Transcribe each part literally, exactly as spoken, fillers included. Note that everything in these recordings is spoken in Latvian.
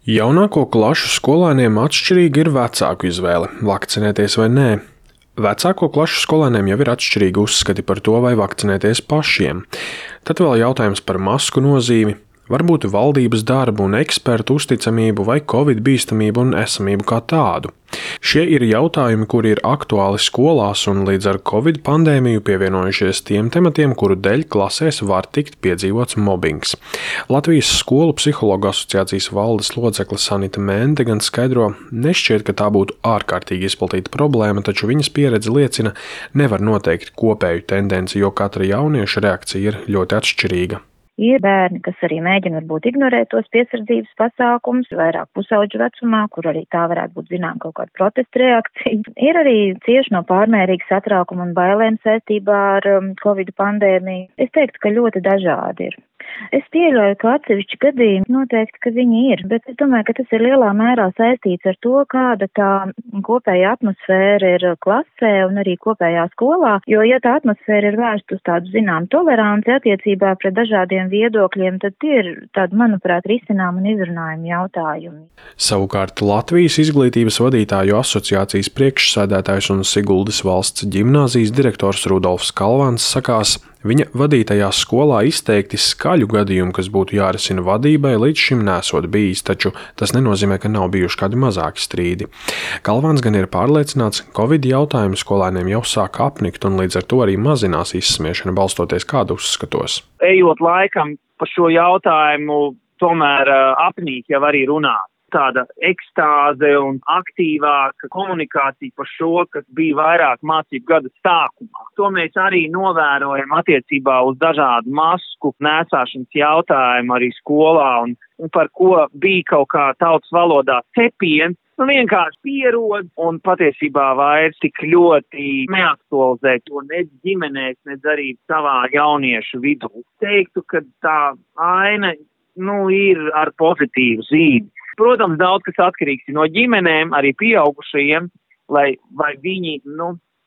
Jaunāko klašu skolēniem atšķirīga ir vecāku izvēle – vakcinēties vai nē. Vecāko klašu skolēniem jau ir atšķirīgi uzskati par to, vai vakcinēties pašiem. Tad vēl jautājums par masku nozīmi, varbūt valdības darbu un ekspertu uzticamību vai covid bīstamību un esamību kā tādu. Šie ir jautājumi, kuri ir aktuāli skolās un līdz ar covid pandēmiju pievienojušies tiem tematiem, kuru dēļ klasēs var tikt piedzīvots mobbings. Latvijas skolu psihologu asociācijas valdes locekle Sanita Mende gan skaidro, nešķiet, ka tā būtu ārkārtīgi izplatīta problēma, taču viņas pieredze liecina, nevar noteikt kopēju tendenci, jo katra jaunieša reakcija ir ļoti atšķirīga. Ir bērni, kas arī mēģina varbūt ignorēt tos piesardzības pasākumus, vairāk pusauģu vecumā, kur arī tā varētu būt zinām kaut kāda protesta reakcija. Ir arī cieši no pārmērīga satraukuma un bailēm saistībā ar um, covid pandēmiju. Es teiktu, ka ļoti dažādi ir. Es pieļauju, ka atsevišķi gadījumi noteikti, ka viņi ir, bet es domāju, ka tas ir lielā mērā saistīts ar to, kāda tā kopēja atmosfēra ir klasē un arī kopējā skolā, jo, ja tā atmosfēra ir vērsta uz tādu zinām toleranci attiecībā pret dažādiem viedokļiem, tad tie ir tādi, manuprāt, risinām un izrunājumi jautājumi. Savukārt Latvijas izglītības vadītāju asociācijas priekšsēdētājs un Siguldas valsts ģimnāzijas direktors Rudolfs Kalvans sakās, viņa vadītajā skolā izteikti skaļu gadījumu, kas būtu jārisina vadībai, līdz šim nesot bijis, taču tas nenozīmē, ka nav bijuši kādi mazāki strīdi. Kalvans gan ir pārliecināts, covid jautājumi skolēniem jau sāk apnikt un līdz ar to arī mazinās izsmiešana balstoties kādu uzskatos. Ejot laikam par šo jautājumu, tomēr apnīk jau arī runāt. Tāda ekstāze un aktīvāka komunikācija par šo, kas bija vairāk mācību gada sākumā. To mēs arī novērojam attiecībā uz dažādu masku nēsāšanas jautājumu arī skolā un, un par ko bija kaut kā tautas valodā cepiens. Nu, vienkārši pierod un patiesībā vairs tik ļoti neaktualizē to ne ģimenēs, ne arī savā jauniešu vidū. Teiktu, ka tā aina nu, ir ar pozitīvu zīmi. Protams, daudz kas atkarīgs no ģimenēm, arī pieaugušajiem, lai vai viņi, nu,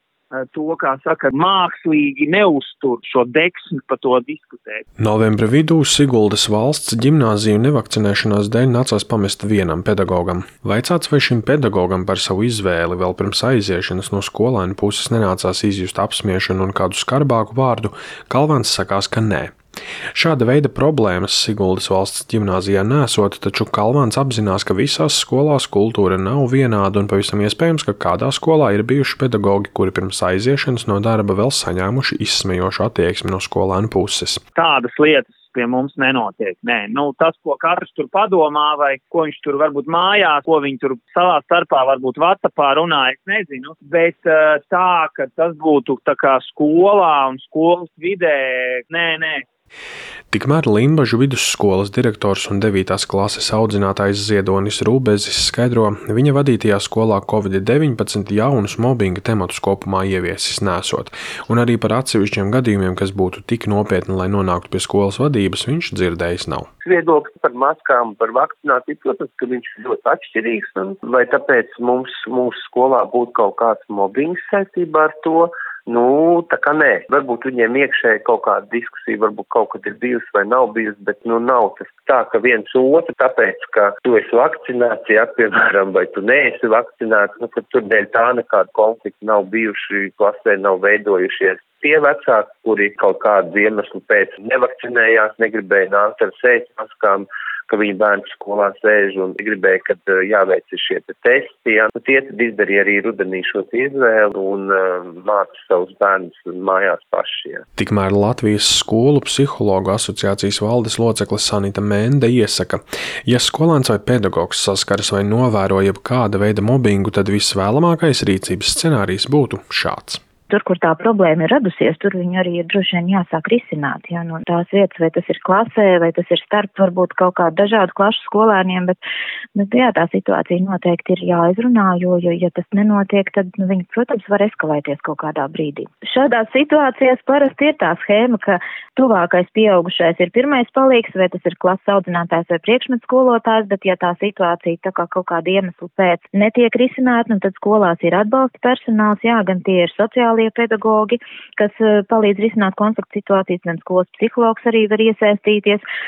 to, kā saka, mākslīgi neuztur šo deksmi par to diskutēt. Novembra vidū Siguldas valsts ģimnāziju nevakcinēšanās dēļ nācās pamest vienam pedagogam. Vaicāts, vai šim pedagogam par savu izvēli vēl pirms aiziešanas no skolēnu puses nenācās izjust apsmiešanu un kādu skarbāku vārdu, Kalvans sakās, ka nē. Šāda veida problēmas Siguldas valsts ģimnāzijā nesot, taču Kalvans apzinās, ka visās skolās kultūra nav vienāda un pavisam iespējams, ka kādā skolā ir bijuši pedagogi, kuri pirms aiziešanas no darba vēl saņēmuši izsmejošu attieksmi no skolēnu puses. Tādas lietas pie mums nenotiek. Nē, nu, tas, ko katrs tur padomā vai ko viņš tur varbūt mājās, ko viņi tur savā starpā varbūt WhatsAppā runā, es nezinu, bet tā, ka tas būtu tā kā skolā un skolas vidē, nē, nē. Tikmēr Limbažu vidusskolas direktors un devītās klases audzinātājs Ziedonis Rūbezis skaidro, viņa vadītajā skolā covid deviņpadsmit jaunus mobbinga tematus kopumā ieviesis nesot, un arī par atsevišķiem gadījumiem, kas būtu tik nopietni, lai nonāktu pie skolas vadības, viņš dzirdējis nav. Viedoklis par maskām, par vakcināciju, protams, ka viņš ir ļoti atšķirīgs, un vai tāpēc mums mūsu skolā būtu kaut kāds mobbings saistībā ar to? Nu, tā kā nē. Varbūt viņiem iekšēji kaut kāda diskusija, varbūt kaut kad ir bijusi vai nav bijusi, bet nu nav tas tā, ka viens otru, tāpēc, ka tu esi vakcinēts, ja, piemēram, vai tu neesi vakcinēts, nu, ka tur dēļ tā nekāda konflikta nav bijuši, klasē nav veidojušies. Tie vecāki, kuri kaut kādu iemeslu pēc nevakcinējās, negribēja nākt ar sejas maskām, ka viņa bērns skolā sēž un gribēja, kad jāveic šie te testi. Ja. Tie tad izdarīja arī rudenī šo izvēli un uh, māca savus bērnus mājās paši. Ja. Tikmēr Latvijas skolu psihologu asociācijas valdes locekle Sanita Mende iesaka, ja skolēns vai pedagogs saskaras vai novēro jebkāda veida mobbingu, tad visvēlamākais rīcības scenārijs būtu šāds. Tur, kur tā problēma ir radusies, tur viņi arī ir droši vien jāsāk risināt. Jā, no tās vietas, vai tas ir klasē, vai tas ir starp varbūt kaut kādu dažādu klašu skolēniem, bet, bet jā, tā situācija noteikti ir jāizrunā, jo, jo ja tas nenotiek, tad nu, viņi, protams, var eskalēties kaut kādā brīdī. Šādās situācijās parasti ir tā schēma, ka tuvākais pieaugušais ir pirmais palīgs, vai tas ir klases audzinātājs vai priekšmet skolotājs, bet ja tā situācija tā kā kaut kāda iemesla pēc netiek risināta, nu, tad skolās ir atbalsta personāls, jā, gan tie ir sociāli pedagogi, kas palīdz risināt konfliktu situācijas, gan skolas psihologs arī var iesaistīties.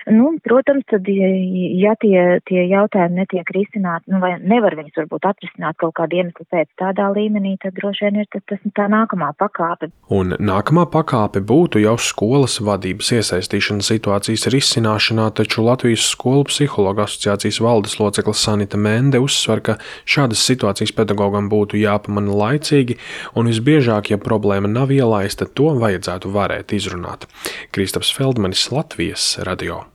Nu, protams, tad, ja tie, tie jautājumi netiek risināti, nu, vai nevar viņus varbūt atrisināt kaut kādu iemeslu pēc tādā līmenī, tad droši vien ir tas, tas tā nākamā pakāpe. Un nākamā pakāpe būtu jau skolas vadības iesaistīšana situācijas risināšanā, taču Latvijas skolu psihologu asociācijas valdes locekle Sanita Mende uzsver, ka šādas situācijas pedagogam būtu jāpamana laicīgi, un visbiežāk, ja problēma nav ielaista, to vajadzētu varēt izrunāt. Kristaps Feldmanis, Latvijas radio.